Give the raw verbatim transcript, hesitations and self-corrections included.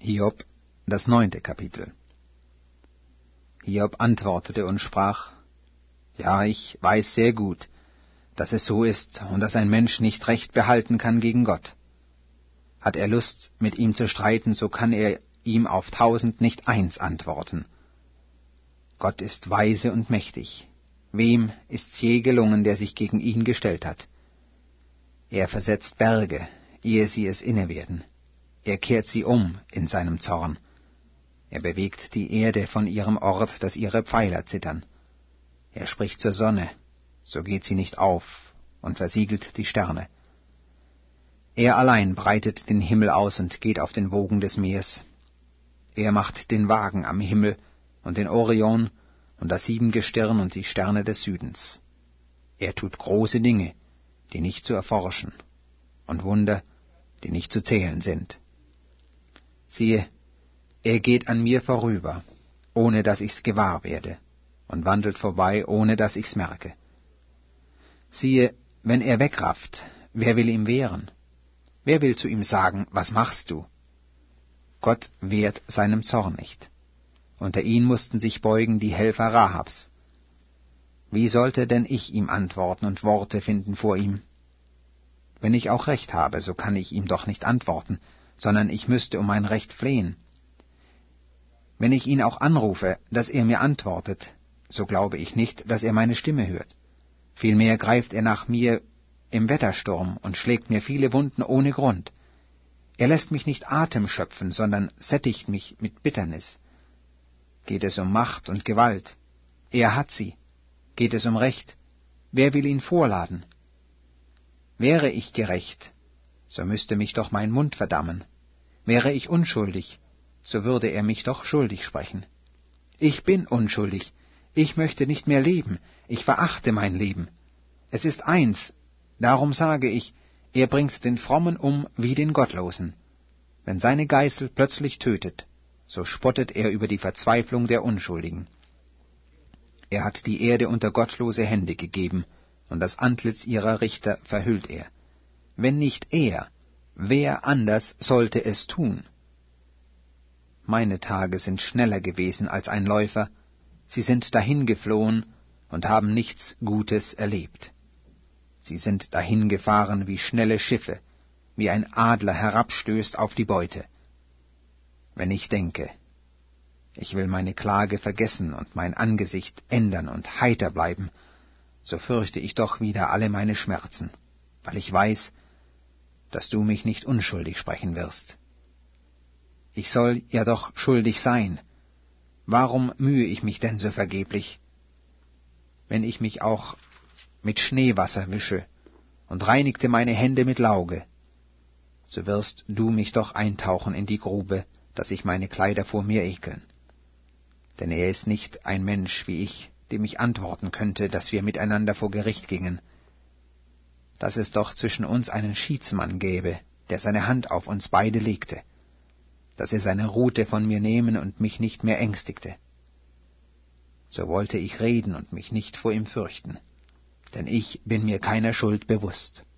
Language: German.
Hiob, das neunte Kapitel. Hiob antwortete und sprach: Ja, ich weiß sehr gut, dass es so ist und dass ein Mensch nicht Recht behalten kann gegen Gott. Hat er Lust, mit ihm zu streiten, so kann er ihm auf tausend nicht eins antworten. Gott ist weise und mächtig. Wem ist's je gelungen, der sich gegen ihn gestellt hat? Er versetzt Berge, ehe sie es inne werden. Er kehrt sie um in seinem Zorn. Er bewegt die Erde von ihrem Ort, dass ihre Pfeiler zittern. Er spricht zur Sonne, so geht sie nicht auf, und versiegelt die Sterne. Er allein breitet den Himmel aus und geht auf den Wogen des Meers. Er macht den Wagen am Himmel und den Orion und das Siebengestirn und die Sterne des Südens. Er tut große Dinge, die nicht zu erforschen, und Wunder, die nicht zu zählen sind. Siehe, er geht an mir vorüber, ohne dass ich's gewahr werde, und wandelt vorbei, ohne dass ich's merke. Siehe, wenn er wegrafft, wer will ihm wehren? Wer will zu ihm sagen, was machst du? Gott wehrt seinem Zorn nicht. Unter ihn mussten sich beugen die Helfer Rahabs. Wie sollte denn ich ihm antworten und Worte finden vor ihm? Wenn ich auch Recht habe, so kann ich ihm doch nicht antworten, sondern ich müsste um mein Recht flehen. Wenn ich ihn auch anrufe, dass er mir antwortet, so glaube ich nicht, dass er meine Stimme hört. Vielmehr greift er nach mir im Wettersturm und schlägt mir viele Wunden ohne Grund. Er lässt mich nicht Atem schöpfen, sondern sättigt mich mit Bitternis. Geht es um Macht und Gewalt? Er hat sie. Geht es um Recht? Wer will ihn vorladen? Wäre ich gerecht, so müsste mich doch mein Mund verdammen. Wäre ich unschuldig, so würde er mich doch schuldig sprechen. Ich bin unschuldig, ich möchte nicht mehr leben, ich verachte mein Leben. Es ist eins, darum sage ich, er bringt den Frommen um wie den Gottlosen. Wenn seine Geißel plötzlich tötet, so spottet er über die Verzweiflung der Unschuldigen. Er hat die Erde unter gottlose Hände gegeben, und das Antlitz ihrer Richter verhüllt er. Wenn nicht er, wer anders sollte es tun? Meine Tage sind schneller gewesen als ein Läufer, sie sind dahingeflohen und haben nichts Gutes erlebt. Sie sind dahingefahren wie schnelle Schiffe, wie ein Adler herabstößt auf die Beute. Wenn ich denke, ich will meine Klage vergessen und mein Angesicht ändern und heiter bleiben, so fürchte ich doch wieder alle meine Schmerzen, weil ich weiß, dass du mich nicht unschuldig sprechen wirst. Ich soll ja doch schuldig sein. Warum mühe ich mich denn so vergeblich? Wenn ich mich auch mit Schneewasser wische und reinigte meine Hände mit Lauge, so wirst du mich doch eintauchen in die Grube, dass sich meine Kleider vor mir ekeln. Denn er ist nicht ein Mensch wie ich, dem ich antworten könnte, dass wir miteinander vor Gericht gingen. Dass es doch zwischen uns einen Schiedsmann gäbe, der seine Hand auf uns beide legte, dass er seine Rute von mir nehmen und mich nicht mehr ängstigte. So wollte ich reden und mich nicht vor ihm fürchten, denn ich bin mir keiner Schuld bewusst.